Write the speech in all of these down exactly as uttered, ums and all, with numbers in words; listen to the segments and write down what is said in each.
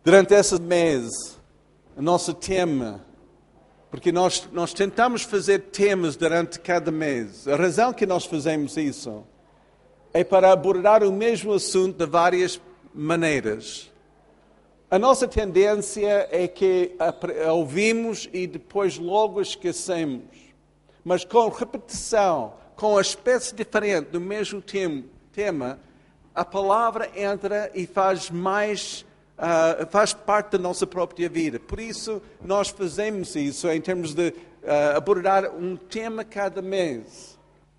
Durante esse mês, o nosso tema, porque nós, nós tentamos fazer temas durante cada mês. A razão que nós fazemos isso é para abordar o mesmo assunto de várias maneiras. A nossa tendência é que ouvimos e depois logo esquecemos. Mas com repetição, com aspectos diferentes do mesmo tema, a palavra entra e faz mais, uh, faz parte da nossa própria vida. Por isso, nós fazemos isso em termos de uh, abordar um tema cada mês.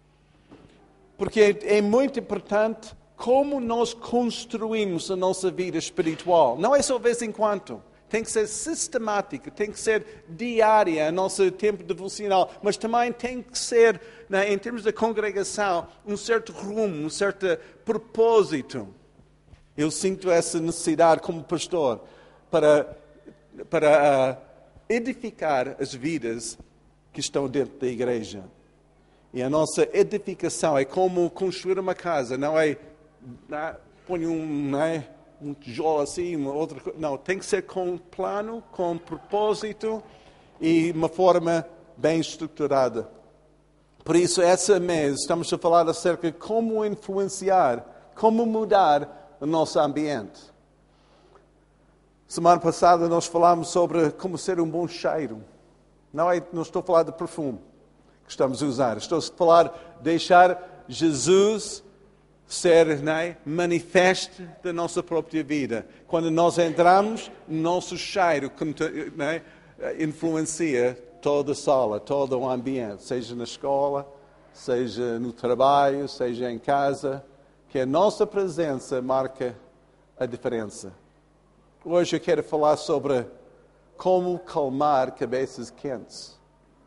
Porque é, é muito importante como nós construímos a nossa vida espiritual. Não é só de vez em quando. Tem que ser sistemática, tem que ser diária, o nosso tempo devocional. Mas também tem que ser, né, em termos da congregação, um certo rumo, um certo propósito. Eu sinto essa necessidade como pastor para, para uh, edificar as vidas que estão dentro da igreja. E a nossa edificação é como construir uma casa, não é... Não, põe um, não é, um tijolo assim, uma outra coisa. Não, tem que ser com plano, com propósito e uma forma bem estruturada. Por isso, esse mês estamos a falar acerca de como influenciar, como mudar o nosso ambiente. Semana passada nós falámos sobre como ser um bom cheiro. Não, é, não estou a falar de perfume que estamos a usar. Estou a falar de deixar Jesus ser, né, manifesto da nossa própria vida. Quando nós entramos, nosso cheiro, né, influencia toda a sala, todo o ambiente, seja na escola, seja no trabalho, seja em casa, que a nossa presença marca a diferença. Hoje eu quero falar sobre como calmar cabeças quentes.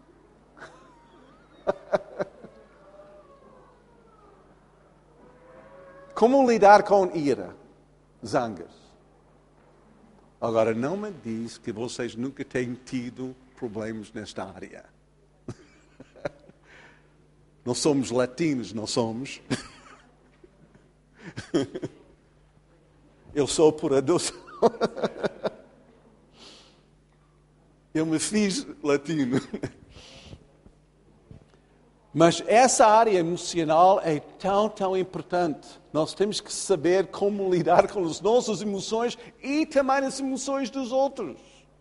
Como lidar com ira, zangas. Agora, não me diz que vocês nunca têm tido problemas nesta área. Não somos latinos, não somos. Eu sou por adoção. Eu me fiz latino. Mas essa área emocional é tão, tão importante. Nós temos que saber como lidar com as nossas emoções e também as emoções dos outros.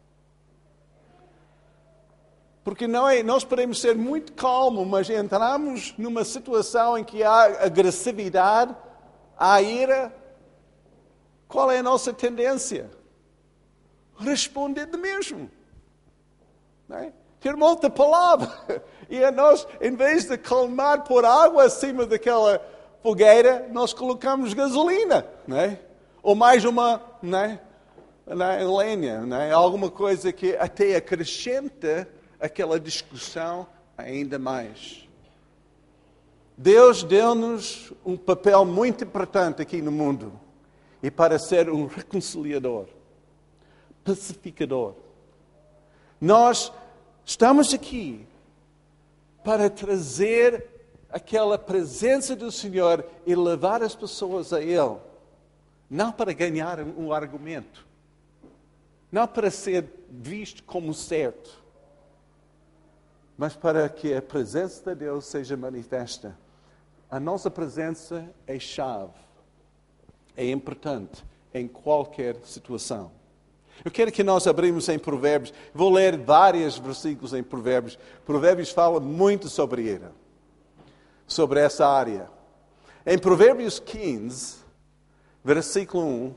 Porque não é, nós podemos ser muito calmos, mas entramos numa situação em que há agressividade, há ira. Qual é a nossa tendência? Responder de mesmo. Não é? Ter muita palavra. E a nós, em vez de calmar, pôr água acima daquela fogueira, nós colocamos gasolina, não é? Ou mais uma, não é? Não é? Lenha, não é? Alguma coisa que até acrescenta aquela discussão ainda mais. Deus deu-nos um papel muito importante aqui no mundo. E para ser um reconciliador, pacificador. Nós estamos aqui para trazer aquela presença do Senhor e levar as pessoas a Ele. Não para ganhar um argumento. Não para ser visto como certo. Mas para que a presença de Deus seja manifesta. A nossa presença é chave. É importante em qualquer situação. Eu quero que nós abrimos em Provérbios. Vou ler vários versículos em Provérbios. Provérbios fala muito sobre ira. Sobre essa área. Em Provérbios quinze, versículo um,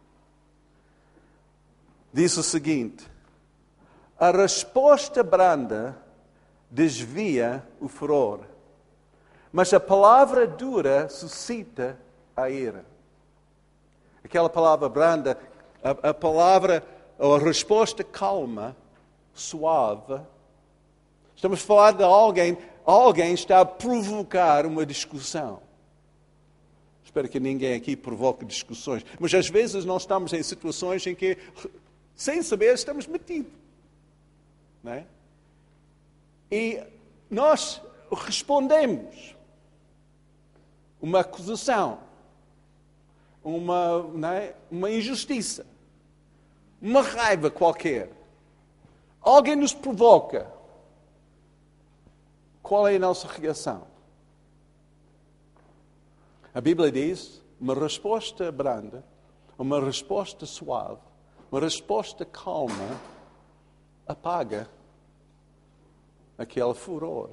diz o seguinte: a resposta branda desvia o furor, mas a palavra dura suscita a ira. Aquela palavra branda, a, a palavra, ou a resposta calma, suave. Estamos a falar de alguém, alguém está a provocar uma discussão. Espero que ninguém aqui provoque discussões. Mas às vezes nós estamos em situações em que, sem saber, estamos metidos. Não é? E nós respondemos uma acusação, uma, não é? uma injustiça, uma raiva qualquer, alguém nos provoca, qual é a nossa reação? A Bíblia diz, uma resposta branda, uma resposta suave, uma resposta calma, apaga aquele furor.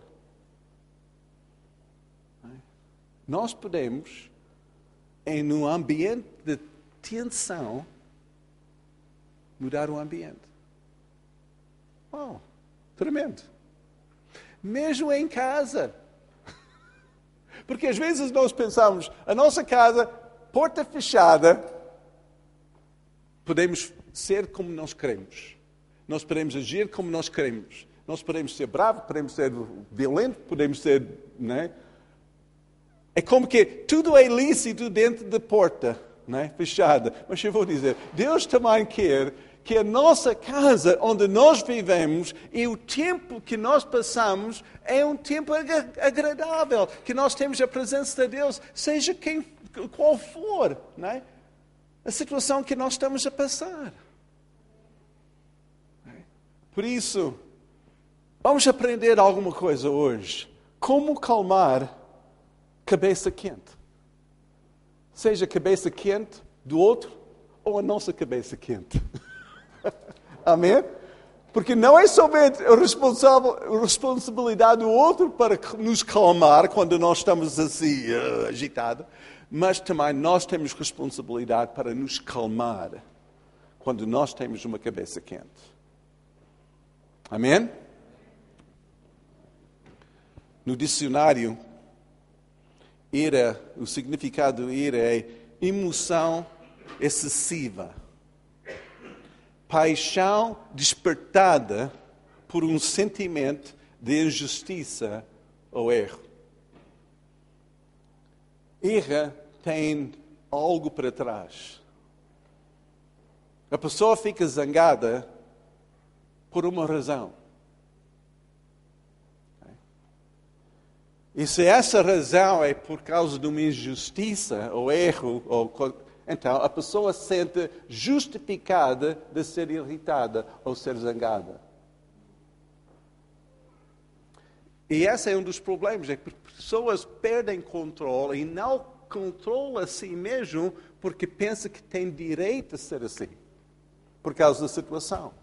Nós podemos, em um ambiente de tensão, mudar o ambiente. Oh, tremendo. Mesmo em casa. Porque às vezes nós pensamos, a nossa casa, porta fechada, podemos ser como nós queremos. Nós podemos agir como nós queremos. Nós podemos ser bravos, podemos ser violentos, podemos ser... Não é? É como que tudo é lícito dentro da porta, não é? Fechada. Mas eu vou dizer, Deus também quer que a nossa casa, onde nós vivemos, e o tempo que nós passamos, é um tempo agradável, que nós temos a presença de Deus, seja quem, qual for, não é? A situação que nós estamos a passar. Por isso, vamos aprender alguma coisa hoje. Como calmar cabeça quente. Seja a cabeça quente do outro ou a nossa cabeça quente. Amém? Porque não é somente a responsabilidade do outro para nos calmar quando nós estamos assim, uh, agitados, mas também nós temos responsabilidade para nos calmar quando nós temos uma cabeça quente. Amém? No dicionário, ira, o significado de ira é emoção excessiva. Paixão despertada por um sentimento de injustiça ou erro. Ira tem algo para trás. A pessoa fica zangada por uma razão. E se essa razão é por causa de uma injustiça ou erro, ou, então a pessoa se sente justificada de ser irritada ou ser zangada. E esse é um dos problemas, é que pessoas perdem controle e não controlam a si mesmo porque pensam que têm direito a ser assim, por causa da situação.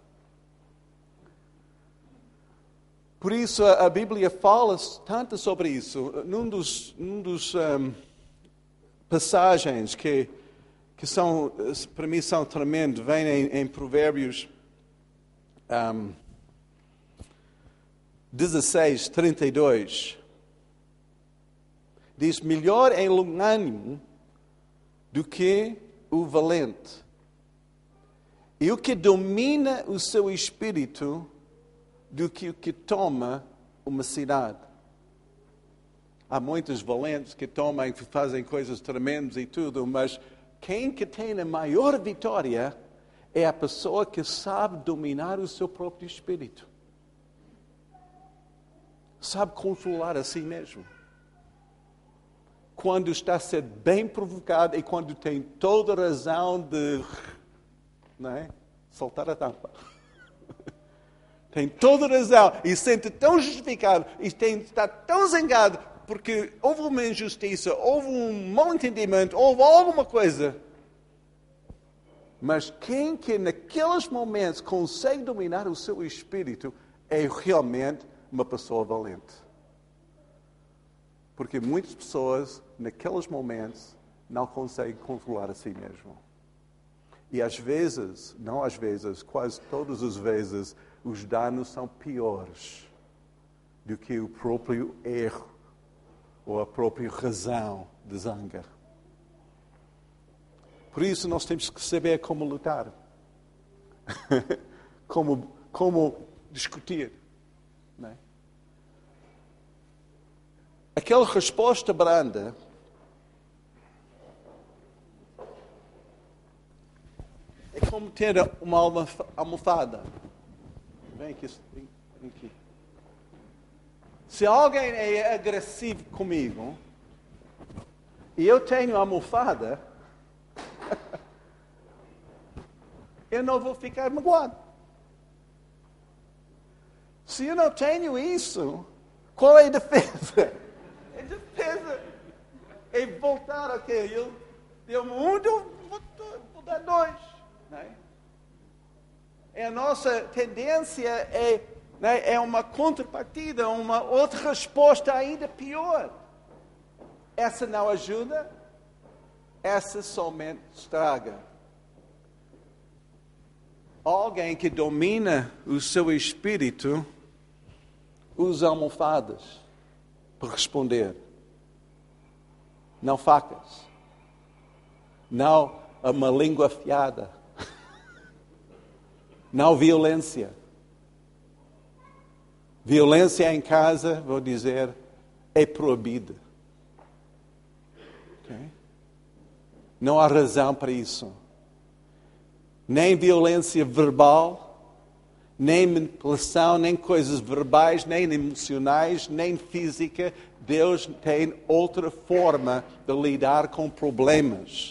Por isso, a Bíblia fala tanto sobre isso. Num dos, num dos um, passagens que, que são, para mim, são tremendos, vem em, em Provérbios um, dezesseis, trinta e dois. Diz, melhor é longânimo do que o valente. E o que domina o seu espírito do que o que toma uma cidade. Há muitos valentes que tomam e fazem coisas tremendas e tudo, mas quem que tem a maior vitória é a pessoa que sabe dominar o seu próprio espírito. Sabe controlar a si mesmo. Quando está a ser bem provocado e quando tem toda a razão de, não é? Soltar a tampa. Tem toda a razão e se sente tão justificado e tem, está tão zangado porque houve uma injustiça, houve um mal entendimento, houve alguma coisa. Mas quem que naqueles momentos consegue dominar o seu espírito é realmente uma pessoa valente. Porque muitas pessoas naqueles momentos não conseguem controlar a si mesmo. E às vezes, não às vezes, quase todas as vezes, os danos são piores do que o próprio erro ou a própria razão de zanga. Por isso nós temos que saber como lutar, como, como discutir. Não é? Aquela resposta branda é como ter uma almofada. Vem aqui, vem aqui. Se alguém é agressivo comigo e eu tenho a almofada, eu não vou ficar magoado. Se eu não tenho isso, qual é a defesa? A defesa é voltar, ok, ele deu-me um, eu vou, vou dar dois. Não é? É a nossa tendência é, né, é uma contrapartida, uma outra resposta ainda pior. Essa não ajuda, essa somente estraga. Alguém que domina o seu espírito usa almofadas para responder. Não facas. Não uma língua afiada. Não violência. Violência em casa, vou dizer, é proibida. Okay? Não há razão para isso. Nem violência verbal, nem manipulação, nem coisas verbais, nem emocionais, nem física. Deus tem outra forma de lidar com problemas.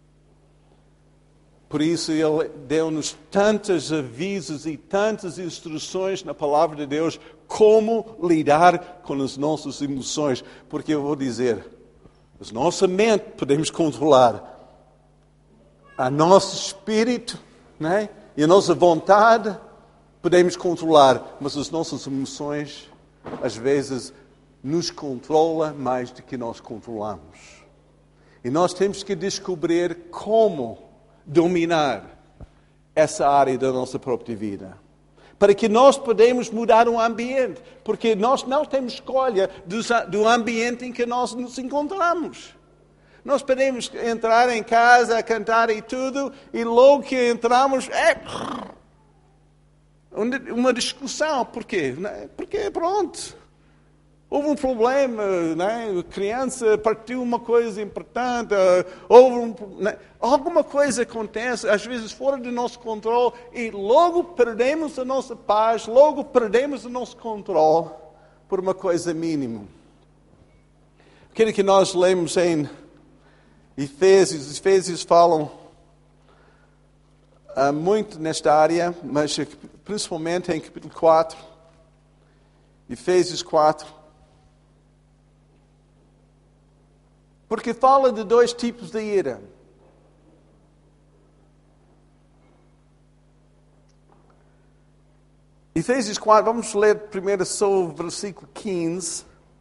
Por isso Ele deu-nos tantos avisos e tantas instruções na Palavra de Deus como lidar com as nossas emoções. Porque eu vou dizer, a nossa mente podemos controlar. A nosso espírito, né? E a nossa vontade podemos controlar. Mas as nossas emoções, às vezes, nos controlam mais do que nós controlamos. E nós temos que descobrir como dominar essa área da nossa própria vida. Para que nós podemos mudar o ambiente. Porque nós não temos escolha do ambiente em que nós nos encontramos. Nós podemos entrar em casa, cantar e tudo, e logo que entramos, é uma discussão. Por quê? Porque pronto. Houve um problema, né? A criança partiu uma coisa importante, houve um, né? Alguma coisa acontece, às vezes fora do nosso controle, e logo perdemos a nossa paz, logo perdemos o nosso controle por uma coisa mínima. Aquilo que nós lemos em Efésios, os Efésios falam uh, muito nesta área, mas principalmente em capítulo quatro, Efésios quatro. Porque fala de dois tipos de ira. Efésios quatro, vamos ler primeiro só o versículo quinze.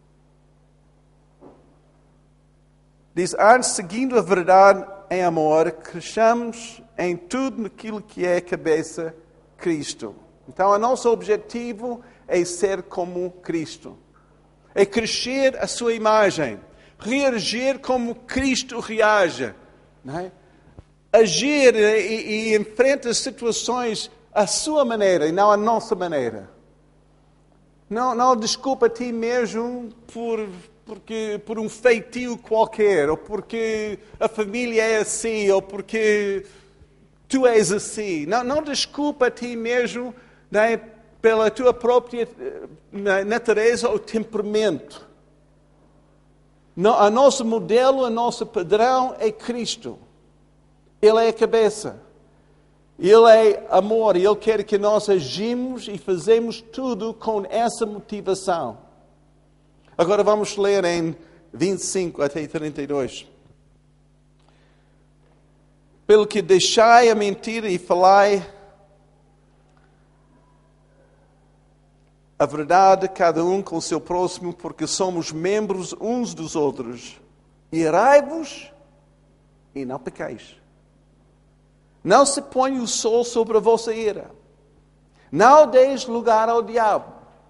Diz, antes, seguindo a verdade em amor, cresçamos em tudo naquilo que é a cabeça, Cristo. Então, o nosso objetivo é ser como Cristo. É crescer a sua imagem. Reagir como Cristo reage. Não é? Agir e, e enfrentar situações à sua maneira e não à nossa maneira. Não, não desculpa a ti mesmo por, porque, por um feitio qualquer, ou porque a família é assim, ou porque tu és assim. Não, não desculpa a ti mesmo, não é, pela tua própria natureza ou temperamento. O nosso modelo, o nosso padrão é Cristo. Ele é a cabeça. Ele é amor. E Ele quer que nós agimos e fazemos tudo com essa motivação. Agora vamos ler em vinte e cinco até trinta e dois. Pelo que deixai a mentira e falai a verdade, cada um com o seu próximo, porque somos membros uns dos outros. Irai-vos e não pequeis. Não se ponha o sol sobre a vossa ira. Não deis lugar ao diabo.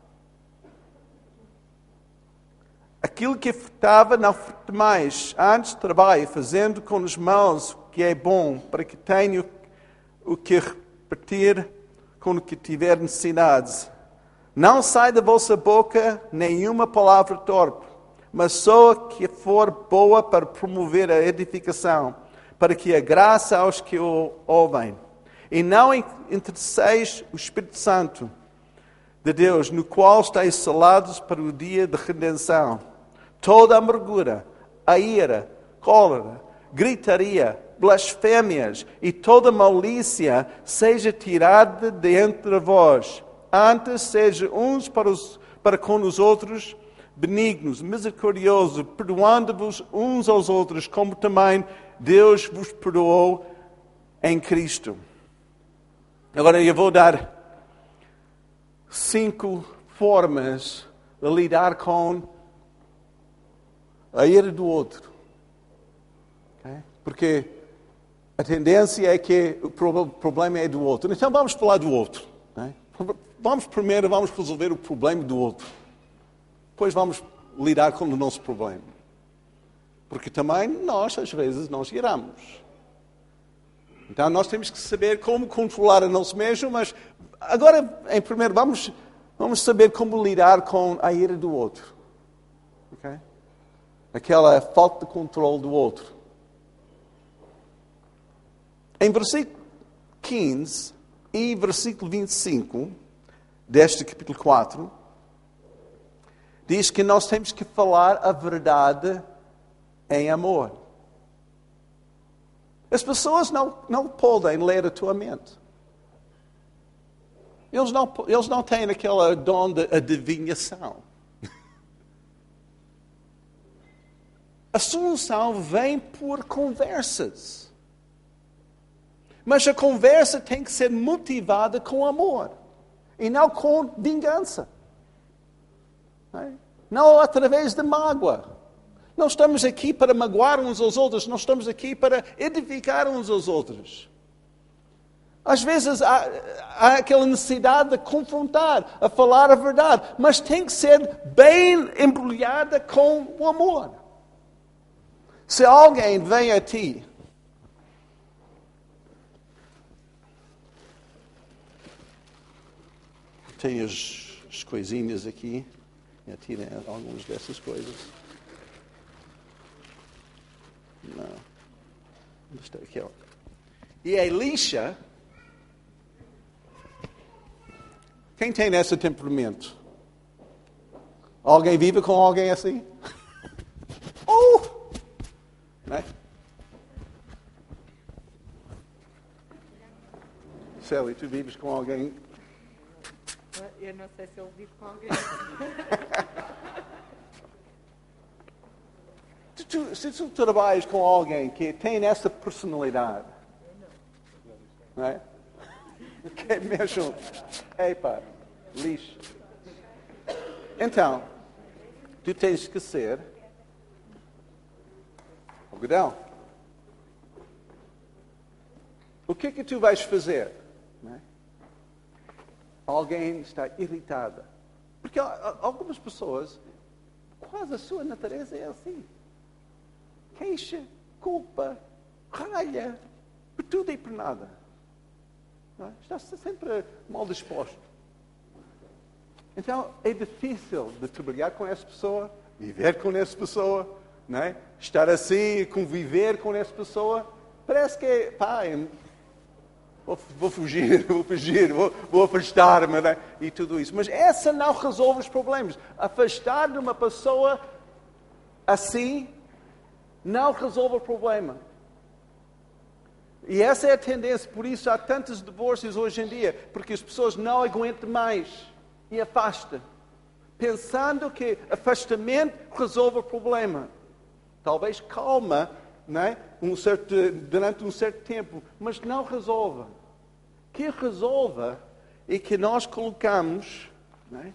Aquilo que furtava, não furte mais. Antes trabalhe, fazendo com as mãos o que é bom, para que tenha o que repartir com o que tiver necessidade. Não sai da vossa boca nenhuma palavra torpe, mas só a que for boa para promover a edificação, para que a graça aos que o ouvem. E não entristeçais o Espírito Santo de Deus, no qual estáis selados para o dia de redenção. Toda a amargura, a ira, cólera, gritaria, blasfémias e toda malícia seja tirada de entre vós. Antes, seja uns para, os, para com os outros benignos, misericordiosos, perdoando-vos uns aos outros, como também Deus vos perdoou em Cristo. Agora eu vou dar cinco formas de lidar com a ira do outro. Okay? Porque a tendência é que o problema é do outro. Então vamos falar do outro. Okay? Vamos primeiro vamos resolver o problema do outro. Depois vamos lidar com o nosso problema. Porque também nós, às vezes, nós iramos. Então nós temos que saber como controlar a nós mesmos, mas agora, em primeiro, vamos, vamos saber como lidar com a ira do outro. Okay? Aquela falta de controle do outro. Em versículo quinze e versículo vinte e cinco, deste capítulo quatro, diz que nós temos que falar a verdade em amor. As pessoas não, não podem ler a tua mente. Eles não, eles não têm aquele dom de adivinhação. A solução vem por conversas. Mas a conversa tem que ser motivada com amor. E não com vingança. Não através de mágoa. Não estamos aqui para magoar uns aos outros. Nós estamos aqui para edificar uns aos outros. Às vezes há, há aquela necessidade de confrontar, a falar a verdade. Mas tem que ser bem embrulhada com o amor. Se alguém vem a ti... Tem as, as coisinhas aqui. Já tirem algumas dessas coisas. Não. Está aqui, ó. E a lixa. Quem tem esse temperamento? Alguém vive com alguém assim? Oh! Né? Sally, tu vives com alguém? Eu não sei se ele vive com alguém. tu, se tu trabalhas com alguém que tem essa personalidade, não é? Que é mesmo, epa, lixo. Então, tu tens que ser algodão. O que é que tu vais fazer? Não é? Alguém está irritada. Porque algumas pessoas, quase a sua natureza é assim. Queixa, culpa, ralha, por tudo e por nada. Não é? Está sempre mal disposto. Então é difícil de trabalhar com essa pessoa, viver com essa pessoa, não é? Estar assim, conviver com essa pessoa. Parece que, pá, Vou, vou fugir, vou fugir, vou, vou afastar-me, né? E tudo isso. Mas essa não resolve os problemas. Afastar de uma pessoa assim não resolve o problema. E essa é a tendência. Por isso há tantos divórcios hoje em dia. Porque as pessoas não aguentam mais e afastam. Pensando que afastamento resolve o problema. Talvez calma, né? um certo, durante um certo tempo, mas não resolve. O que resolve é que nós colocamos, né?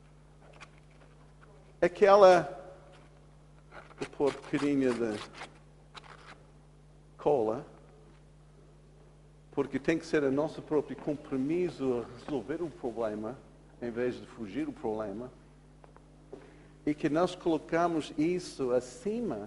aquela, vou pôr um bocadinho de cola, porque tem que ser o nosso próprio compromisso a resolver o problema, em vez de fugir do problema, e que nós colocamos isso acima.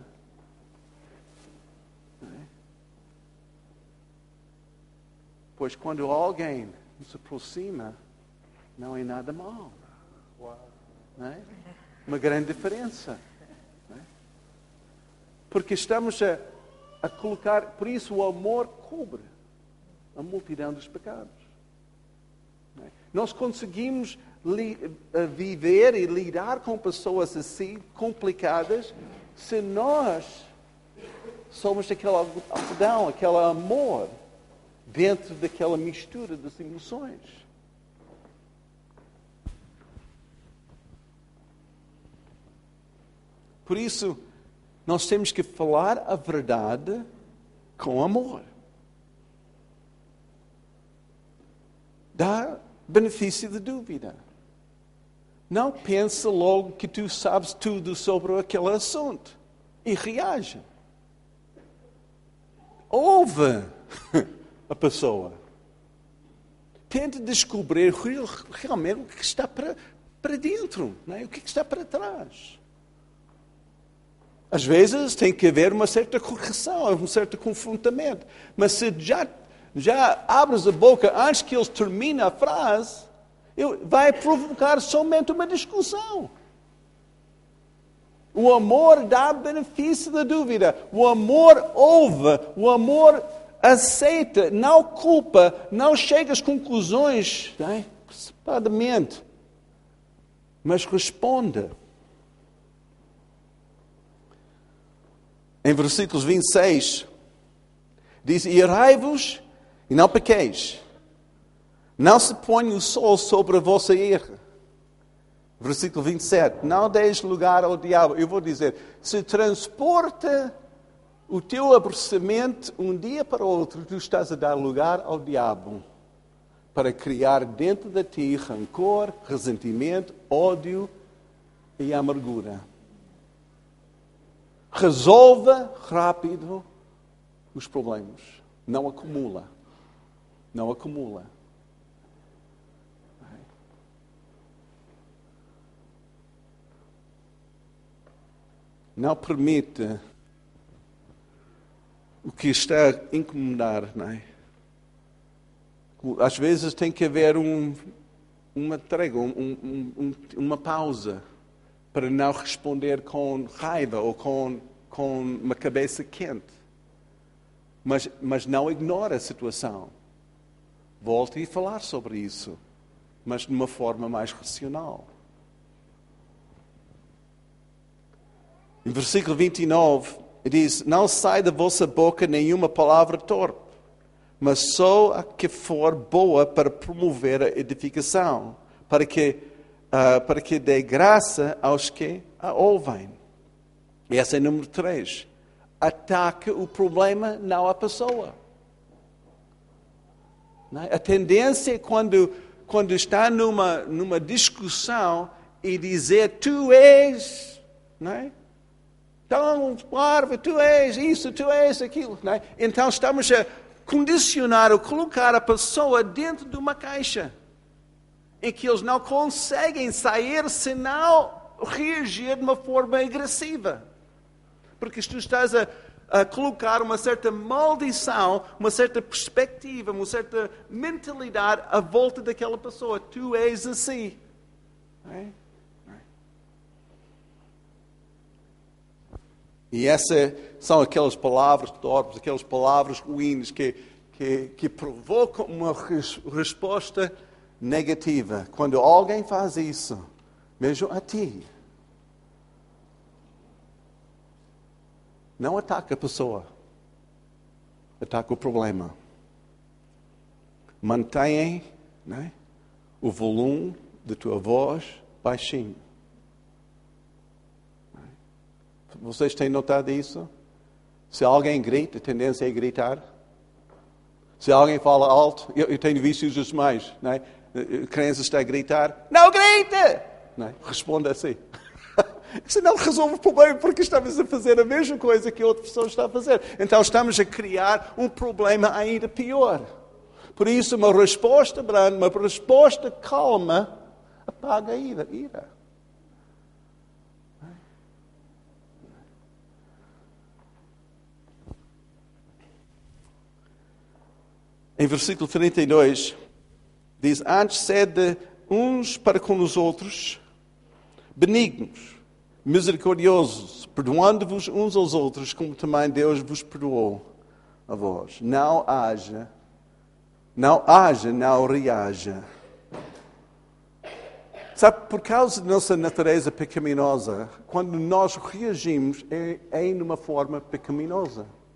Pois quando alguém se aproxima, não é nada mal. Não é? Uma grande diferença. Não é? Porque estamos a, a colocar, por isso o amor cobre a multidão dos pecados. Não é? Nós conseguimos li, viver e lidar com pessoas assim, complicadas, se nós somos aquele algodão, aquele amor dentro daquela mistura das emoções. Por isso, nós temos que falar a verdade com amor. Dá benefício de dúvida. Não pense logo que tu sabes tudo sobre aquele assunto e reage. Ouve a pessoa. Tente descobrir realmente o que está para, para dentro, não é? O que está para trás. Às vezes tem que haver uma certa correção, um certo confrontamento. Mas se já, já abres a boca antes que eles terminem a frase, vai provocar somente uma discussão. O amor dá benefício da dúvida. O amor ouve. O amor aceita. Não culpa. Não chega às conclusões, não é? Separadamente. Mas responda. Em versículos vinte e seis, diz: irai-vos e não pequeis. Não se ponha o sol sobre a vossa ira. Versículo vinte e sete. Não deis lugar ao diabo. Eu vou dizer, se transporta o teu aborrecimento um dia para o outro, tu estás a dar lugar ao diabo para criar dentro de ti rancor, ressentimento, ódio e amargura. Resolva rápido os problemas. Não acumula. Não acumula. Não permita o que está a incomodar, não é? Às vezes tem que haver um, uma trégua, um, um, um, uma pausa para não responder com raiva ou com, com uma cabeça quente. Mas, mas não ignore a situação. Volte a falar sobre isso, mas de uma forma mais racional. Em versículo vinte e nove, diz: não sai da vossa boca nenhuma palavra torpe, mas só a que for boa para promover a edificação, para que, uh, para que dê graça aos que a ouvem. E essa é número três. Ataque o problema, não a pessoa. Não é? A tendência é quando, quando está numa, numa discussão e dizer tu és, não é? Então, claro, tu és isso, tu és aquilo. Não é? Então estamos a condicionar ou colocar a pessoa dentro de uma caixa em que eles não conseguem sair senão reagir de uma forma agressiva. Porque tu estás a, a colocar uma certa maldição, uma certa perspectiva, uma certa mentalidade à volta daquela pessoa. Tu és assim. Não é? E essas são aquelas palavras torpes, aquelas palavras ruins que, que, que provocam uma res, resposta negativa. Quando alguém faz isso, mesmo a ti, não ataca a pessoa, ataca o problema. Mantenha, né, o volume da tua voz baixinho. Vocês têm notado isso? Se alguém grita, a tendência é gritar. Se alguém fala alto, eu, eu tenho visto os demais, não é? A criança está a gritar, não grita! Não é? Responda assim. Isso não resolve o problema, porque estamos a fazer a mesma coisa que a outra pessoa está a fazer. Então estamos a criar um problema ainda pior. Por isso, uma resposta branda, uma resposta calma, apaga a ira. ira. Em versículo trinta e dois, diz: antes sede uns para com os outros, benignos, misericordiosos, perdoando-vos uns aos outros, como também Deus vos perdoou a vós. Não haja, não haja, não reaja. Sabe, por causa da nossa natureza pecaminosa, quando nós reagimos, é, é de uma forma pecaminosa.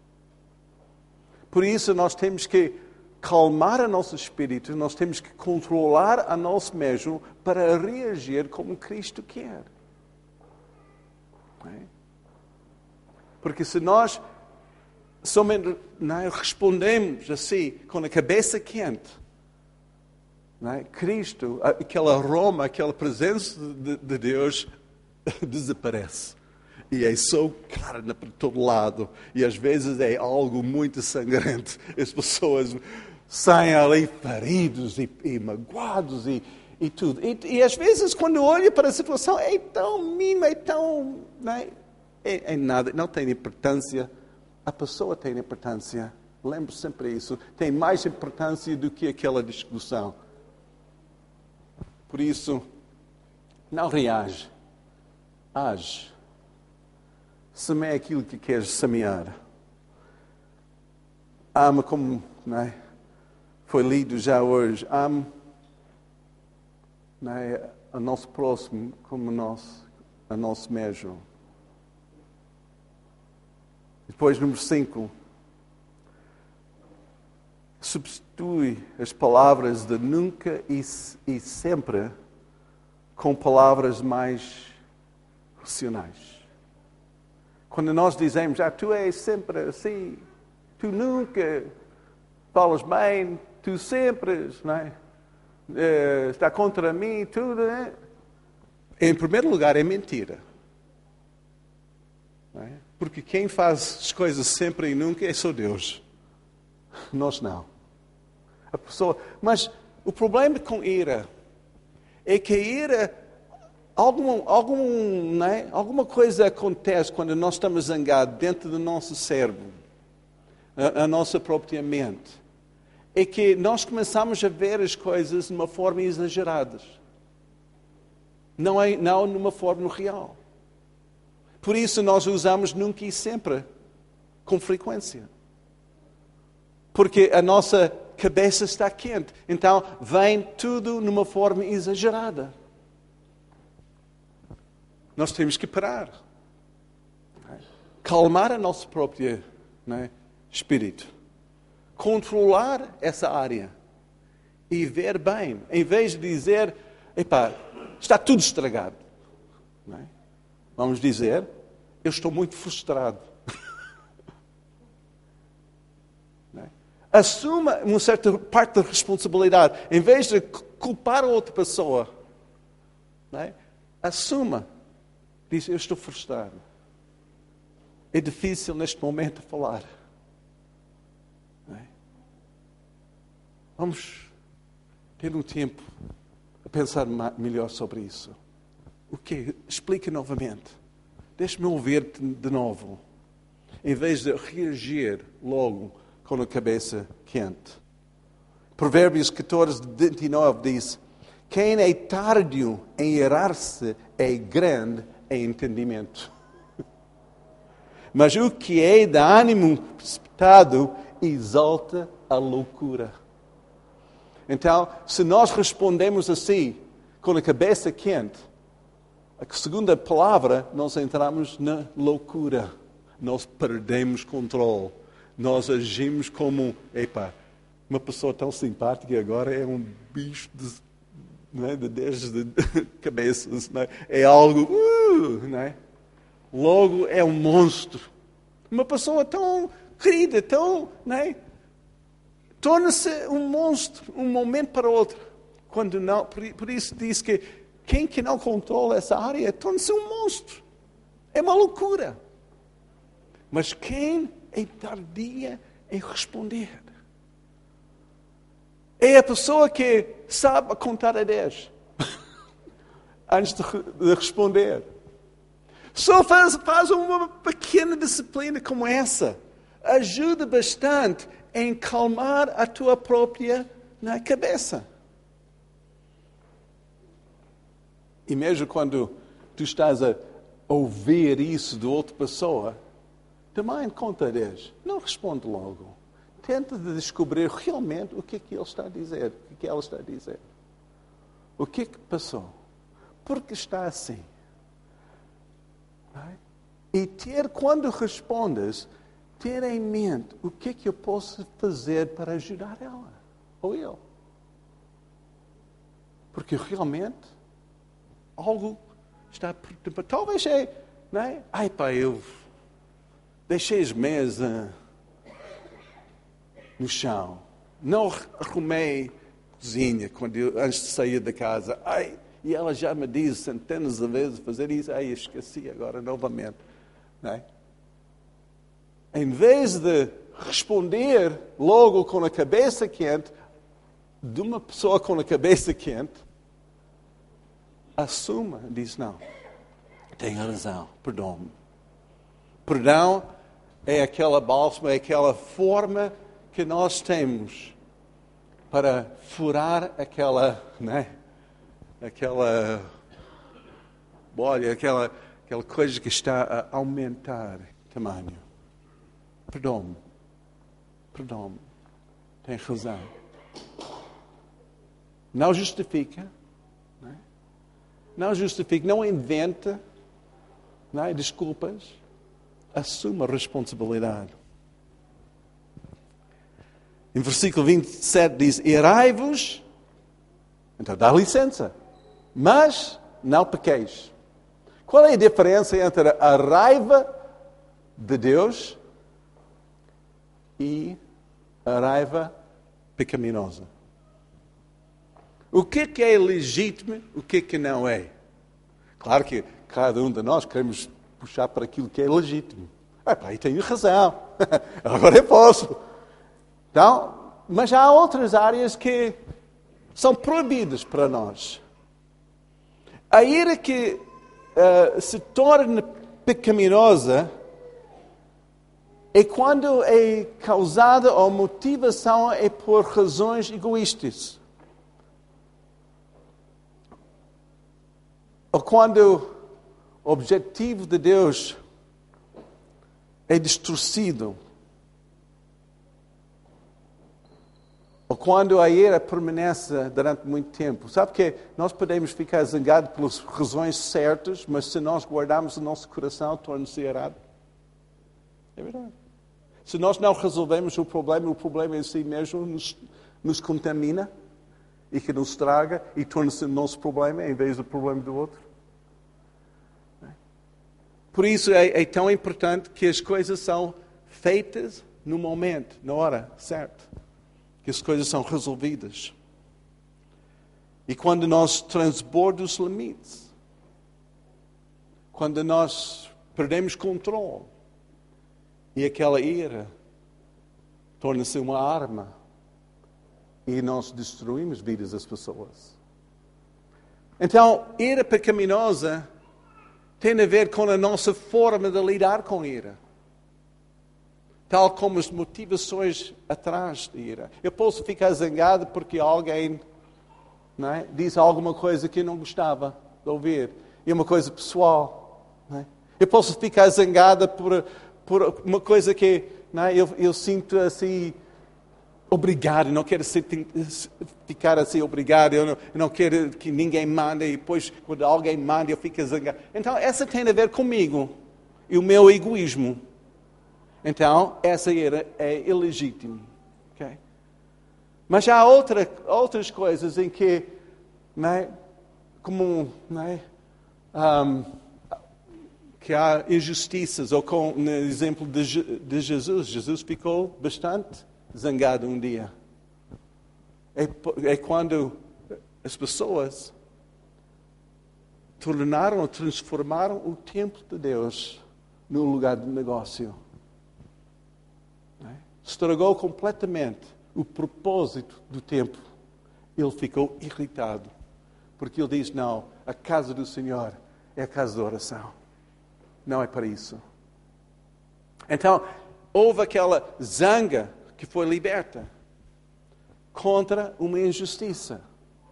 Por isso nós temos que calmar o nosso espírito, nós temos que controlar a nós mesmos para reagir como Cristo quer. Não é? Porque se nós somente não é, respondemos assim, com a cabeça quente, não é? Cristo, aquele aroma, aquela presença de, de Deus desaparece. E é só carne para todo lado. E às vezes é algo muito sangrento. As pessoas saem ali feridos e, e magoados e, e tudo. E, e às vezes quando olho para a situação é tão mínima, é tão... Não é? É, é nada, não tem importância. A pessoa tem importância. Lembro sempre isso. Tem mais importância do que aquela discussão. Por isso, não reage. Age. Semeia aquilo que queres semear. Ama como, não é? Foi lido já hoje. Ame, não é? A nosso próximo como nós, a nós mesmo. Depois, número cinco. Substitui as palavras de nunca e, e sempre com palavras mais racionais. Quando nós dizemos, ah, tu és sempre assim, tu nunca falas bem, tu sempre, não é? Uh, está contra mim, tudo, né? Em primeiro lugar, é mentira. Não é? Porque quem faz as coisas sempre e nunca é só Deus. Nós não. A pessoa... Mas o problema com ira é que a ira, algum, algum, não é? alguma coisa acontece quando nós estamos zangados dentro do nosso cérebro, a, a nossa própria mente. É que nós começamos a ver as coisas de uma forma exagerada. Não, é, não numa forma real. Por isso nós usamos nunca e sempre, com frequência. Porque a nossa cabeça está quente. Então, vem tudo numa forma exagerada. Nós temos que parar. Calmar o nosso próprio, não é, espírito. Controlar essa área. E ver bem. Em vez de dizer, epá, está tudo estragado. Não é? Vamos dizer, eu estou muito frustrado. Assuma uma certa parte da responsabilidade. Em vez de culpar a outra pessoa, não é? Assuma. Diz, eu estou frustrado. É difícil neste momento falar. Não é? Vamos ter um tempo a pensar melhor sobre isso. O quê? Explica novamente. Deixa-me ouvir-te de novo. Em vez de reagir logo com a cabeça quente. Provérbios catorze, vinte e nove diz: quem é tardio em irar-se é grande em entendimento. Mas o que é de ânimo precipitado exalta a loucura. Então, se nós respondemos assim, com a cabeça quente, a segunda palavra, nós entramos na loucura. Nós perdemos controle. Nós agimos como, epá, uma pessoa tão simpática agora é um bicho de, não é, de dez de cabeças. Não é? É algo, uh, não é? Logo é um monstro. Uma pessoa tão querida, tão, não é? Torna-se um monstro, um momento para outro. Quando não, por, por isso diz que quem que não controla essa área torna-se um monstro. É uma loucura. Mas quem é tardia em responder? É a pessoa que sabe contar a dez antes de, de responder. Só faz, faz uma pequena disciplina como essa. Ajuda bastante em calmar a tua própria na cabeça. E mesmo quando tu estás a ouvir isso de outra pessoa, também conta a dez. Não responde logo. Tenta de descobrir realmente o que é que ele está a dizer, o que é que ela está a dizer. O que é que passou? Por que está assim? E ter, quando respondes, ter em mente o que é que eu posso fazer para ajudar ela ou ele. Porque realmente algo está... Talvez é... Não é? Ai, pai, eu deixei as mesas no chão. Não arrumei a cozinha quando eu, antes de sair da casa. Ai, e ela já me diz centenas de vezes fazer isso. Ai, esqueci agora novamente. Não é? Em vez de responder logo com a cabeça quente, de uma pessoa com a cabeça quente, assuma, diz, não, tem razão, perdão-me. Perdão é aquela bálsamo, é aquela forma que nós temos para furar aquela, né, aquela bolha, aquela, aquela coisa que está a aumentar tamanho. Perdão-me, perdão-me, tem razão. Não justifica, não é? Não justifica, não inventa, não é? Desculpas, assume a responsabilidade. Em versículo vinte e sete diz, irai-vos, então dá licença, mas não pequeis. Qual é a diferença entre a raiva de Deus e a raiva pecaminosa? O que é que é legítimo, o que é que não é? Claro que cada um de nós queremos puxar para aquilo que é legítimo. Ah, pai, tenho razão. Agora eu posso. Então, mas há outras áreas que são proibidas para nós. A ira que uh, se torna pecaminosa é quando é causada ou a motivação é por razões egoístas. Ou quando o objetivo de Deus é distorcido. Ou quando a ira permanece durante muito tempo. Sabe que nós podemos ficar zangados pelas razões certas, mas se nós guardarmos o nosso coração, torna-se errado. É verdade. Se nós não resolvemos o problema, o problema em si mesmo nos, nos contamina e que nos estraga e torna-se o nosso problema em vez do problema do outro. Por isso é, é tão importante que as coisas são feitas no momento, na hora certa. Que as coisas são resolvidas. E quando nós transbordamos os limites, quando nós perdemos controle, e aquela ira torna-se uma arma, e nós destruímos vidas das pessoas. Então, ira pecaminosa tem a ver com a nossa forma de lidar com ira. Tal como as motivações atrás da ira. Eu posso ficar zangado porque alguém, não é, diz alguma coisa que eu não gostava de ouvir. E é uma coisa pessoal. Não é? Eu posso ficar zangada por, por uma coisa que, não é, eu, eu sinto assim, obrigado. Não quero ser, ficar assim obrigado. Eu não, eu não quero que ninguém mande. E depois, quando alguém manda, eu fico zangado. Então, essa tem a ver comigo. E o meu egoísmo. Então, essa ira é ilegítima. Okay? Mas há outra, outras coisas em que, não é, como, não é, um, que há injustiças, ou com, no exemplo de, de Jesus, Jesus ficou bastante zangado um dia. É, é quando as pessoas tornaram, transformaram o templo de Deus num lugar de negócio. Estragou completamente o propósito do templo. Ele ficou irritado. Porque ele diz, não, a casa do Senhor é a casa de oração. Não é para isso. Então, houve aquela zanga que foi liberta contra uma injustiça.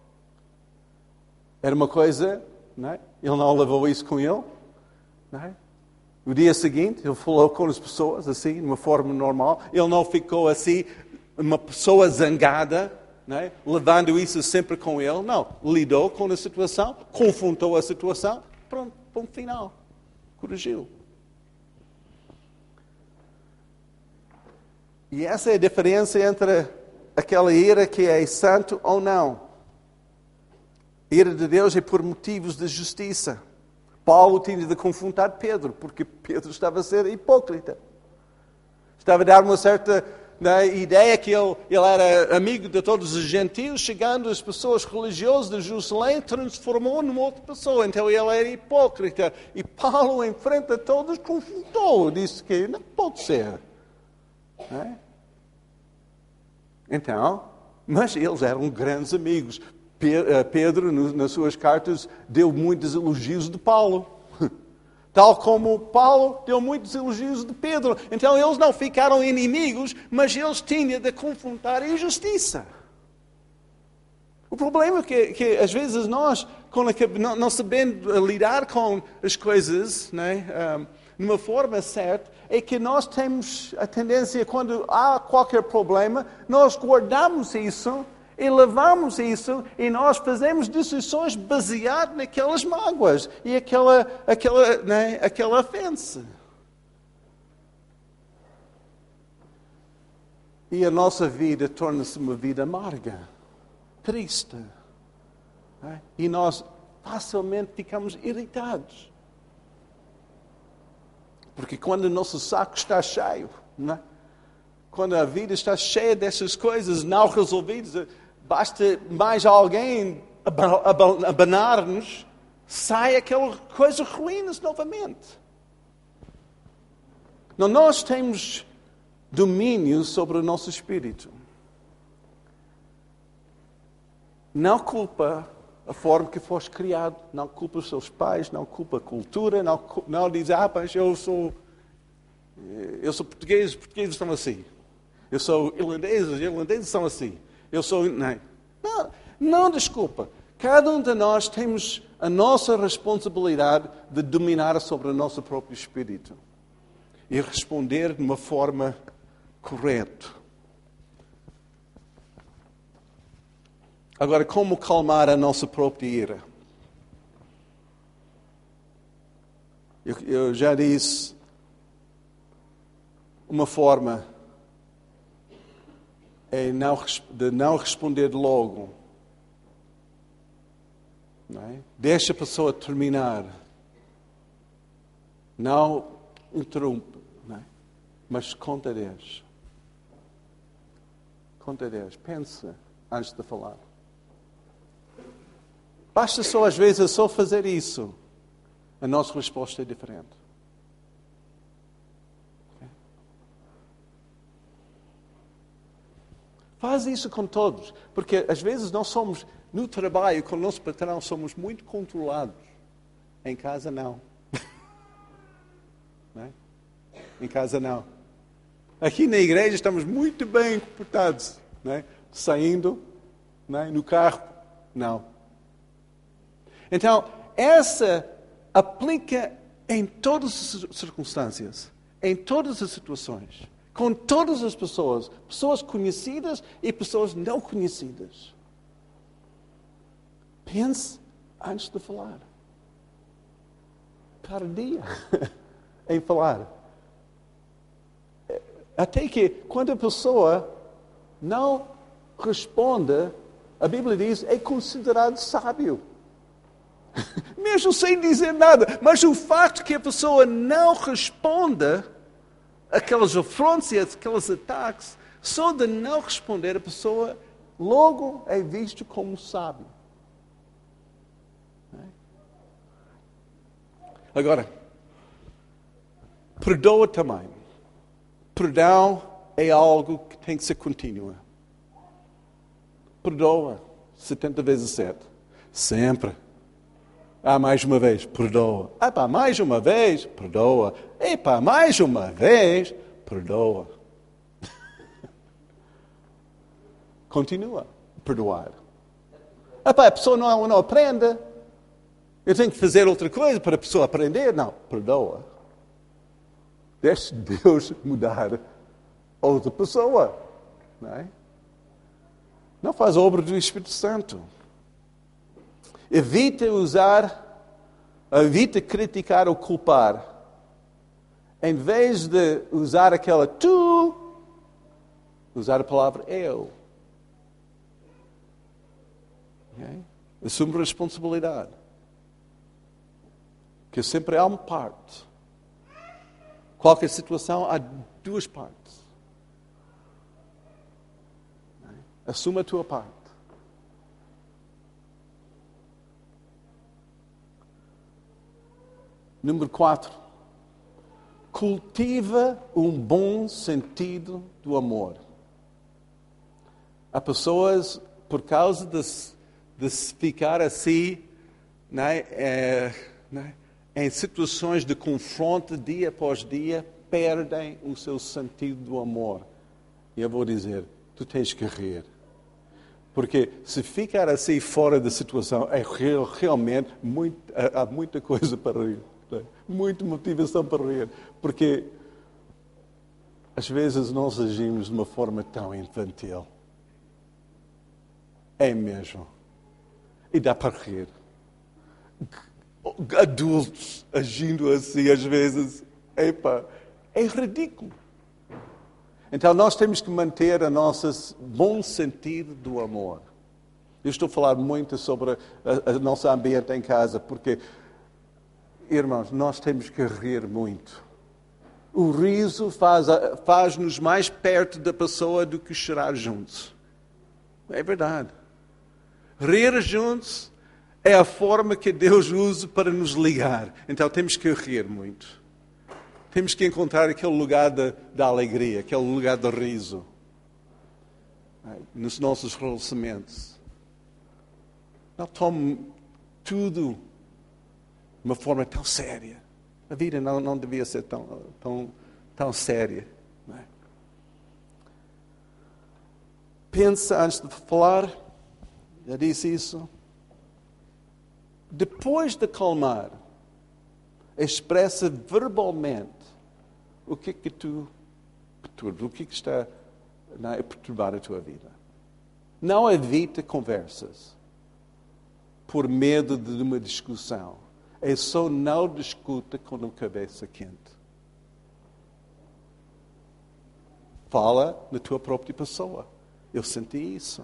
Era uma coisa, não é? Ele não levou isso com ele, não é? No dia seguinte, ele falou com as pessoas, assim, de uma forma normal. Ele não ficou assim, uma pessoa zangada, não é? Levando isso sempre com ele. Não, lidou com a situação, confrontou a situação, pronto, ponto final. Corrigiu. E essa é a diferença entre aquela ira que é santo ou não. A ira de Deus é por motivos de justiça. Paulo tinha de confrontar Pedro, porque Pedro estava a ser hipócrita. Estava a dar uma certa né, ideia que ele, ele era amigo de todos os gentios, chegando as pessoas religiosas de Jerusalém, transformou numa outra pessoa. Então ele era hipócrita. E Paulo, em frente a todos, confrontou. Disse que não pode ser. Não é? Então, mas eles eram grandes amigos. Pedro, nas suas cartas, deu muitos elogios de Paulo. Tal como Paulo deu muitos elogios de Pedro. Então eles não ficaram inimigos, mas eles tinham de confrontar a injustiça. O problema é que, que às vezes nós, quando não, não sabemos lidar com as coisas, né, um, de uma forma certa, é que nós temos a tendência, quando há qualquer problema, nós guardamos isso e levamos isso e nós fazemos decisões baseadas naquelas mágoas e aquela, aquela, né, aquela ofensa. E a nossa vida torna-se uma vida amarga, triste. Né? E nós facilmente ficamos irritados. Porque quando o nosso saco está cheio, né? Quando a vida está cheia dessas coisas não resolvidas, basta mais alguém abanar-nos, sai aquela coisa ruim-nos novamente. Não, nós temos domínio sobre o nosso espírito. Não culpa a forma que foste criado, não culpa os seus pais, não culpa a cultura, não, não diz, ah, mas eu sou, eu sou português, os portugueses são assim. Eu sou irlandês, os irlandeses são assim. Eu sou... Não, não, não desculpa. Cada um de nós temos a nossa responsabilidade de dominar sobre o nosso próprio espírito. E responder de uma forma correta. Agora, como calmar a nossa própria ira? Eu, eu já disse uma forma é não, de não responder logo. Não é? Deixa a pessoa terminar. Não interrompe. Não é? Mas conta dez. Conta dez. Pensa antes de falar. Basta só, às vezes, só fazer isso. A nossa resposta é diferente. Okay? Faz isso com todos. Porque, às vezes, nós somos, no trabalho, com o nosso patrão, somos muito controlados. Em casa, não. Não é? Em casa, não. Aqui na igreja, estamos muito bem comportados. Não é? Saindo, não é? No carro, não. Então, essa aplica em todas as circunstâncias, em todas as situações, com todas as pessoas, pessoas conhecidas e pessoas não conhecidas. Pense antes de falar. Tardia em falar. Até que, quando a pessoa não responde, a Bíblia diz, é considerado sábio. Mesmo sem dizer nada. Mas o facto que a pessoa não responda aquelas afrontas, aqueles ataques, só de não responder, a pessoa logo é vista como sábio. Agora, perdoa também. Perdão é algo que tem que ser contínuo. Perdoa setenta vezes sete. Sempre. Ah, mais uma vez, perdoa. Ah, pá, mais uma vez, perdoa. Epá, mais uma vez, perdoa. Continua a perdoar. Ah, pá, a pessoa não, não aprende. Eu tenho que fazer outra coisa para a pessoa aprender. Não, perdoa. Deixe Deus mudar outra pessoa. Não é? Não faz obra do Espírito Santo. Evita usar, evita criticar ou culpar. Em vez de usar aquela tu, Usar a palavra eu. Okay? Assume responsabilidade. Que sempre há uma parte. Qualquer situação, há duas partes. Okay? Assuma a tua parte. Número quatro. Cultiva um bom sentido do amor. Há pessoas, por causa de, de ficar assim, né, é, né, em situações de confronto dia após dia, perdem o seu sentido do amor. E eu vou dizer, tu tens que rir. Porque se ficar assim fora da situação, é real, realmente muito, há muita coisa para rir. Né? Muita motivação para rir. Porque às vezes nós agimos de uma forma tão infantil. É mesmo. E dá para rir. Adultos agindo assim, às vezes, epa, é ridículo. Então nós temos que manter o nosso bom sentido do amor. Eu estou a falar muito sobre a, a nosso ambiente em casa, porque, irmãos, nós temos que rir muito. O riso faz, faz-nos mais perto da pessoa do que chorar juntos. É verdade. Rir juntos é a forma que Deus usa para nos ligar. Então temos que rir muito. Temos que encontrar aquele lugar da, da alegria, aquele lugar do riso. Nos nossos relacionamentos. Não tome tudo de uma forma tão séria. A vida não, não devia ser tão, tão, tão séria. Não é? Pensa antes de falar. Já disse isso. Depois de acalmar, expressa verbalmente o que é que tu perturba, o que é que está a perturbar a tua vida. Não evita conversas por medo de uma discussão. É só não discuta com a cabeça quente. Fala na tua própria pessoa. Eu senti isso.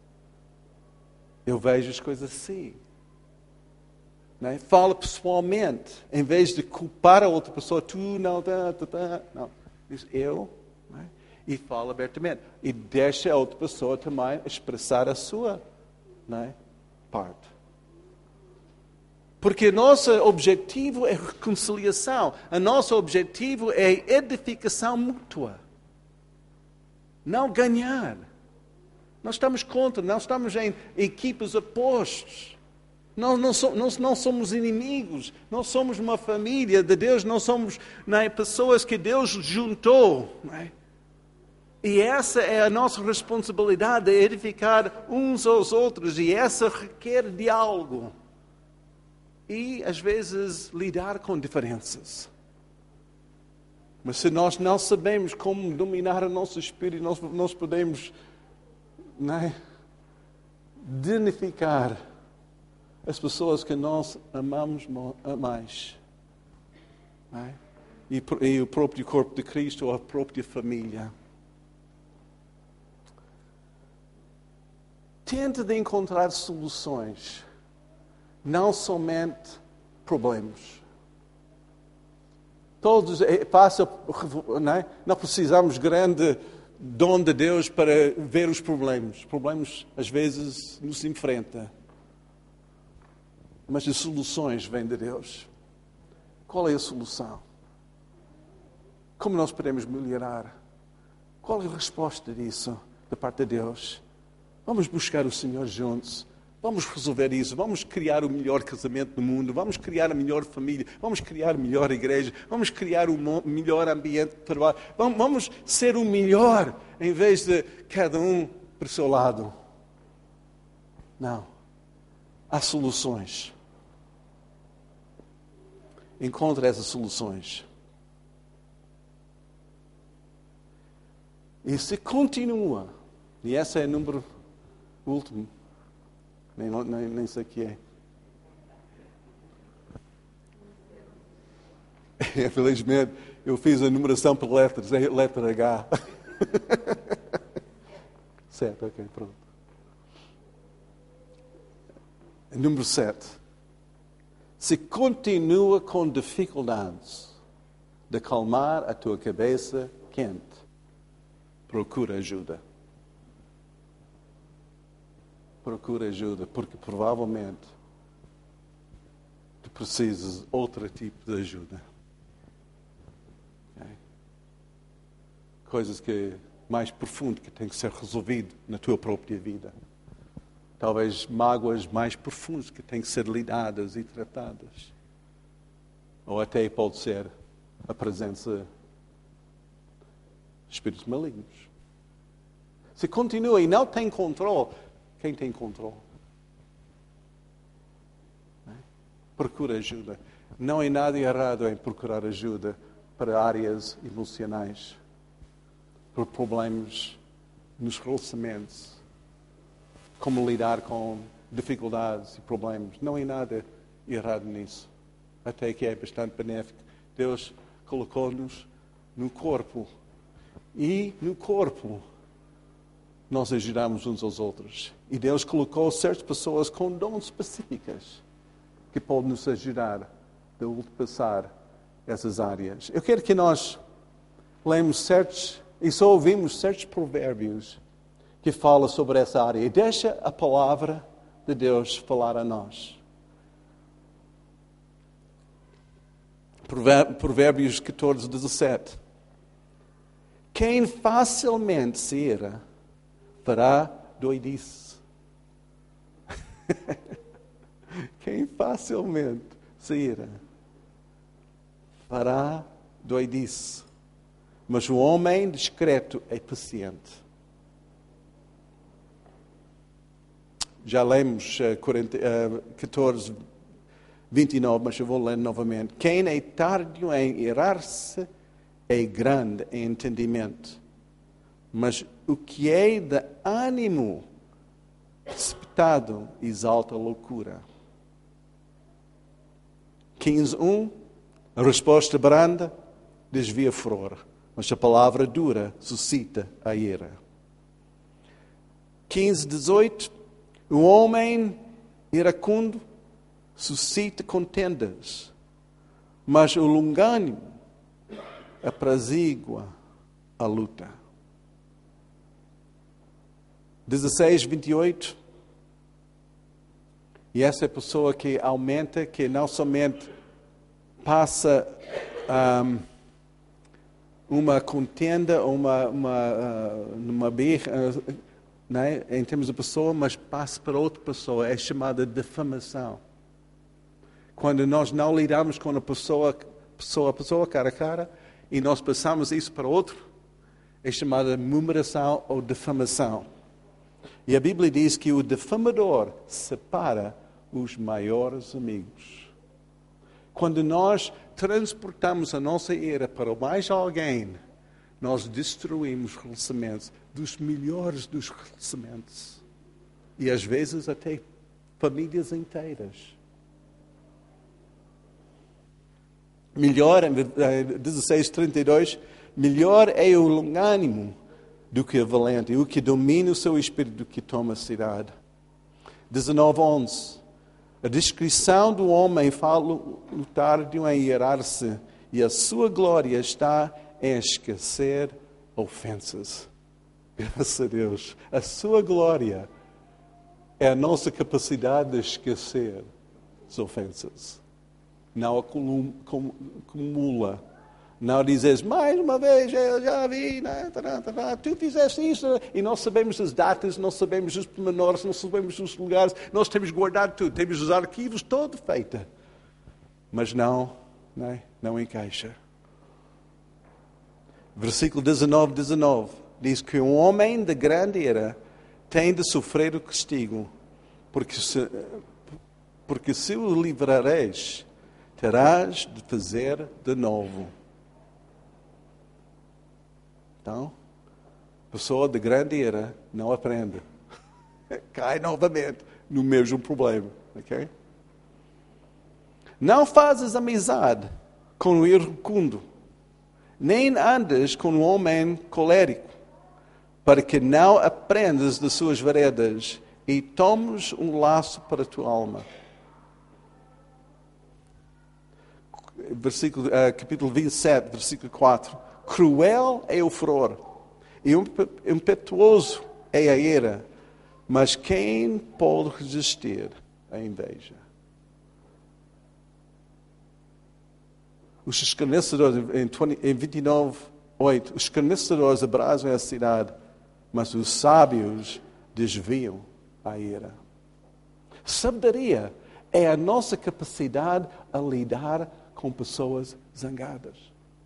Eu vejo as coisas assim. Não é? Fala pessoalmente, em vez de culpar a outra pessoa. Tu não, tá, tá, tá. Não. Diz eu. Não é? E fala abertamente. E deixa a outra pessoa também expressar a sua, não é, parte. Porque o nosso objetivo é reconciliação. O nosso objetivo é edificação mútua. Não ganhar. Nós estamos contra, não estamos em equipes opostos. Nós não, so, não, não somos inimigos. Nós somos uma família de Deus. Não somos não é, pessoas que Deus juntou. Não é? E essa é a nossa responsabilidade, de edificar uns aos outros. E essa requer diálogo. E, às vezes, lidar com diferenças. Mas se nós não sabemos como dominar o nosso espírito, nós, nós podemos não é, danificar as pessoas que nós amamos mais. Não é? e, e o próprio corpo de Cristo ou a própria família. Tenta de encontrar soluções, não somente problemas. Todos passa, não é? Não precisamos grande dom de Deus para ver os problemas. Os problemas às vezes nos enfrentam. Mas as soluções vêm de Deus. Qual é a solução? Como nós podemos melhorar? Qual é a resposta disso da parte de Deus? Vamos buscar o Senhor juntos. Vamos resolver isso. Vamos criar o melhor casamento do mundo. Vamos criar a melhor família. Vamos criar a melhor igreja. Vamos criar o melhor ambiente de trabalho. Vamos ser o melhor em vez de cada um para o seu lado. Não. Há soluções. Encontre essas soluções. E se continua, e esse é o número último, nem, nem, nem sei o que é. Infelizmente, eu fiz a numeração por letras, é letra H. Sete, ok, pronto. Número sete. Se continua com dificuldades de acalmar a tua cabeça quente, procura ajuda. Procura ajuda, porque provavelmente tu precisas de outro tipo de ajuda. Okay? Coisas que mais profundas que têm que ser resolvidas na tua própria vida. Talvez mágoas mais profundas que têm que ser lidadas e tratadas. Ou até pode ser a presença de espíritos malignos. Se continua e não tem controle, quem tem controle? Procura ajuda. Não há nada errado em procurar ajuda para áreas emocionais, para problemas nos relacionamentos, como lidar com dificuldades e problemas. Não há nada errado nisso. Até que é bastante benéfico. Deus colocou-nos no corpo. E no corpo nós ajudamos uns aos outros. E Deus colocou certas pessoas com dons específicos que podem nos ajudar a ultrapassar essas áreas. Eu quero que nós lemos certos, e só ouvimos certos provérbios que falam sobre essa área. E deixa a palavra de Deus falar a nós. Provérbios catorze, dezassete. Quem facilmente se ira, fará doidice. Quem facilmente se ira, fará doidice. Mas o homem discreto é paciente. Já lemos uh, quarenta, uh, catorze, vinte e nove, mas eu vou ler novamente. Quem é tardio em irar-se é grande em entendimento. Mas o que é de ânimo precipitado exalta a loucura. quinze, um. A resposta branda desvia furor, mas a palavra dura suscita a ira. quinze, dezoito. O homem iracundo suscita contendas, mas o longânimo aprazigua a luta. dezesseis, vinte e oito. E essa é a pessoa que aumenta, que não somente passa um, uma contenda, uma, uma, uh, uma birra, uh, né, em termos de pessoa, mas passa para outra pessoa. É chamada difamação. Quando nós não lidamos com a pessoa, pessoa a pessoa, cara a cara, e nós passamos isso para outro, é chamada murmuração ou difamação. E a Bíblia diz que o difamador separa os maiores amigos. Quando nós transportamos a nossa ira para mais alguém, nós destruímos relacionamentos dos melhores dos relacionamentos. E às vezes até famílias inteiras. Melhor, dezesseis, trinta e dois, melhor é o longânimo do que o valente, e o que domina o seu espírito do que toma a cidade. dezenove, onze. A discrição do homem faz o tardio em irar-se, e a sua glória está em esquecer ofensas. Graças a Deus. A sua glória é a nossa capacidade de esquecer as ofensas. Não acumula. Não dizes, mais uma vez, eu já vi, né? Tu fizeste isso, e nós sabemos as datas, nós sabemos os pormenores, nós sabemos os lugares, nós temos guardado tudo, temos os arquivos todo feito. Mas não, né? Não encaixa. Versículo dezenove, dezenove, diz que um homem de grande ira tem de sofrer o castigo, porque se, porque se o livrares, terás de fazer de novo. Então, pessoa de grande ira não aprende. Cai novamente no mesmo problema. Okay? Não fazes amizade com o iracundo, nem andas com o homem colérico, para que não aprendas das suas veredas e tomes um laço para a tua alma. Versículo, uh, capítulo vinte e sete, versículo quatro. Cruel é o furor, e impetuoso é a ira, mas quem pode resistir à inveja? Os escarnecedores, em vinte e nove, oito, os escarnecedores abrasam a cidade, mas os sábios desviam a ira. Sabedoria é a nossa capacidade a lidar com pessoas zangadas.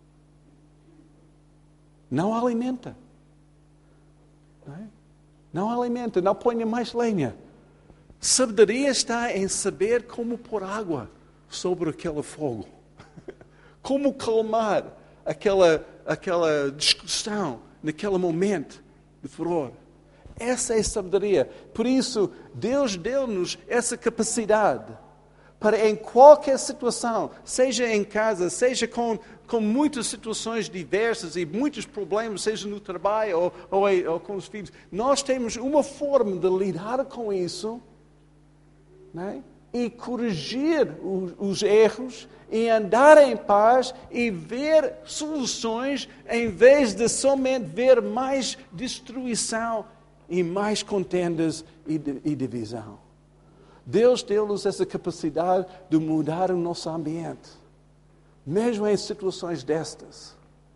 Não alimenta. Não, é? Não alimenta, não ponha mais lenha. Sabedoria está em saber como pôr água sobre aquele fogo. Como calmar aquela, aquela discussão naquele momento de furor. Essa é a sabedoria. Por isso, Deus deu-nos essa capacidade para em qualquer situação, seja em casa, seja com, com muitas situações diversas e muitos problemas, seja no trabalho ou, ou, ou com os filhos, nós temos uma forma de lidar com isso, não é? E corrigir os, os erros e andar em paz e ver soluções em vez de somente ver mais destruição e mais contendas e, e divisão. Deus deu-nos essa capacidade de mudar o nosso ambiente, mesmo em situações destas.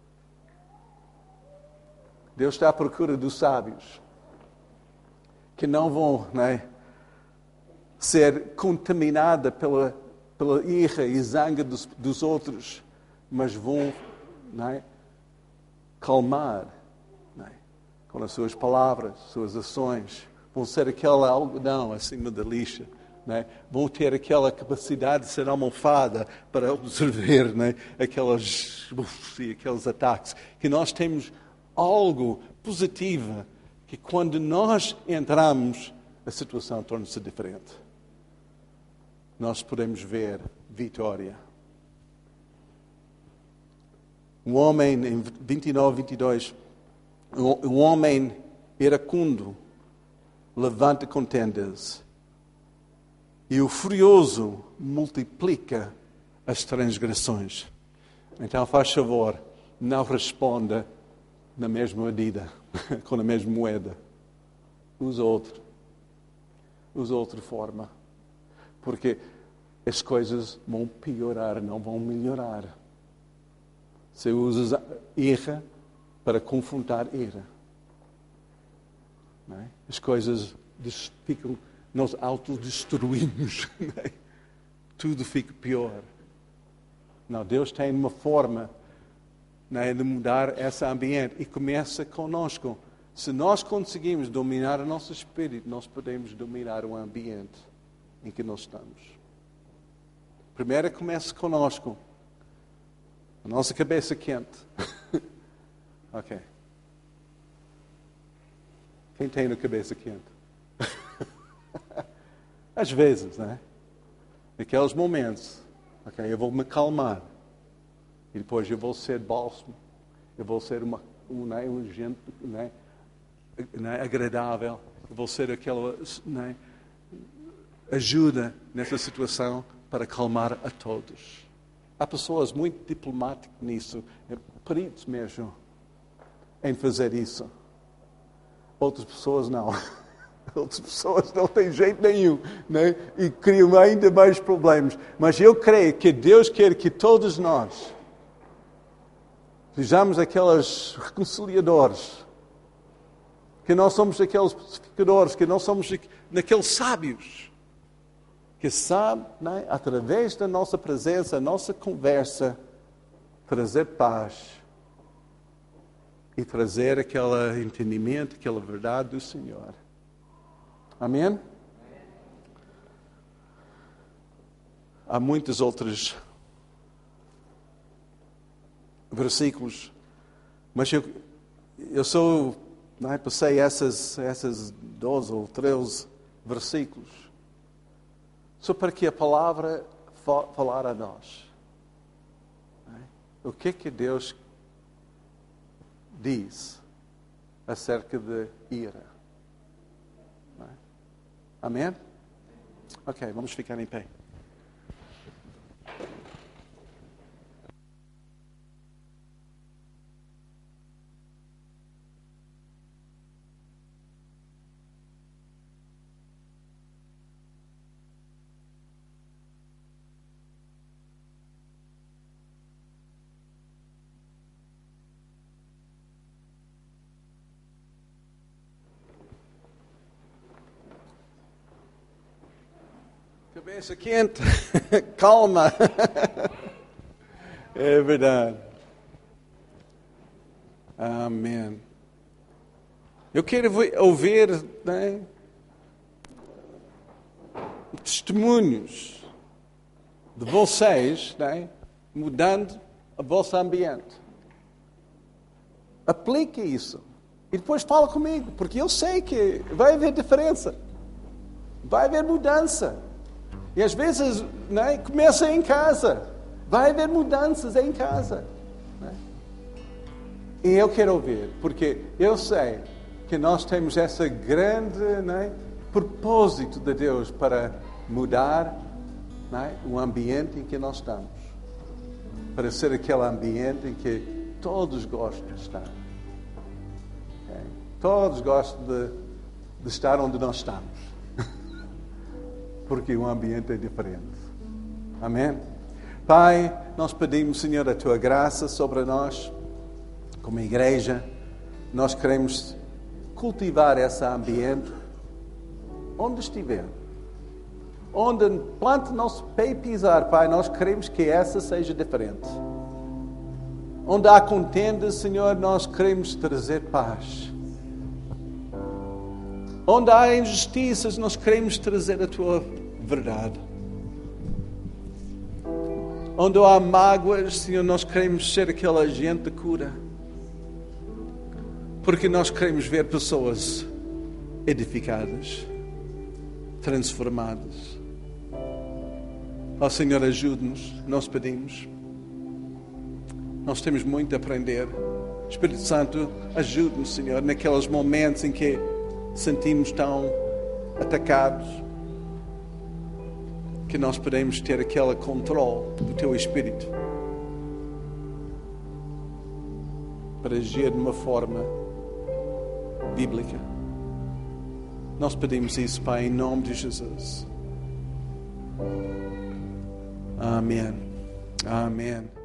Deus está à procura dos sábios, que não vão, não é, ser contaminada pela, pela ira e zanga dos, dos outros, mas vão, não é, calmar, não é, com as suas palavras, suas ações. Vão ser aquele algodão acima da lixa. Não é? Vão ter aquela capacidade de ser almofada para absorver, não é, aquelas, uf, aqueles ataques. Que nós temos algo positivo, que quando nós entramos, a situação torna-se diferente. Nós podemos ver vitória. Um homem, em vinte e nove, vinte e dois, um homem iracundo levanta contendas e o furioso multiplica as transgressões. Então, faz favor, não responda na mesma medida, com a mesma moeda. Usa outro. Usa outra forma. Porque as coisas vão piorar, não vão melhorar. Você usa ira para confrontar ira. Não é? As coisas ficam, nós autodestruímos. Não é? Tudo fica pior. Não, Deus tem uma forma, não é, de mudar esse ambiente e começa conosco. Se nós conseguimos dominar o nosso espírito, nós podemos dominar o ambiente em que nós estamos. Primeiro começa conosco. A nossa cabeça quente. Ok. Quem tem a cabeça quente? Às vezes, não é? Naqueles momentos, ok, eu vou me calmar. E depois eu vou ser bálsamo. Eu vou ser uma, uma, uma gente, não é? Não é? Agradável. Eu vou ser aquela, não é? Ajuda nessa situação para acalmar a todos. Há pessoas muito diplomáticas nisso, peritos mesmo, em fazer isso. Outras pessoas não. Outras pessoas não têm jeito nenhum, né? E criam ainda mais problemas. Mas eu creio que Deus quer que todos nós sejamos aqueles reconciliadores, que nós somos aqueles pacificadores, que nós somos aqueles sábios, que sabe, né, através da nossa presença, a nossa conversa, trazer paz e trazer aquele entendimento, aquela verdade do Senhor. Amém? Há muitos outros versículos, mas eu, eu sou, não é, passei essas, essas doze ou treze versículos só para que a palavra falar a nós. Não é? O que é que Deus diz acerca de ira. Não é? Amém? Ok, vamos ficar em pé. Cabeça quente, calma. É verdade. Amém. Eu quero ouvir, né, testemunhos de vocês, né, mudando o vosso ambiente. Aplique isso. E depois fala comigo, porque eu sei que vai haver diferença. Vai haver mudança. E às vezes, né, começa em casa. Vai haver mudanças em casa. Né? E eu quero ouvir, porque eu sei que nós temos esse grande, né, propósito de Deus para mudar, né, o ambiente em que nós estamos. Para ser aquele ambiente em que todos gostam de estar. Okay? Todos gostam de, de estar onde nós estamos. Porque o ambiente é diferente. Amém? Pai, nós pedimos, Senhor, a Tua graça sobre nós, como igreja. Nós queremos cultivar esse ambiente onde estiver. Onde plante nosso pé e pisar, Pai, nós queremos que essa seja diferente. Onde há contenda, Senhor, nós queremos trazer paz. Onde há injustiças, nós queremos trazer a Tua verdade. Onde há mágoas, Senhor, nós queremos ser aquele agente de cura. Porque nós queremos ver pessoas edificadas, transformadas. Ó Senhor, ajude-nos, nós pedimos. Nós temos muito a aprender. Espírito Santo, ajude-nos, Senhor, naqueles momentos em que sentimos tão atacados, que nós podemos ter aquele controle do Teu Espírito para agir de uma forma bíblica. Nós pedimos isso, Pai, em nome de Jesus. Amém. Amém.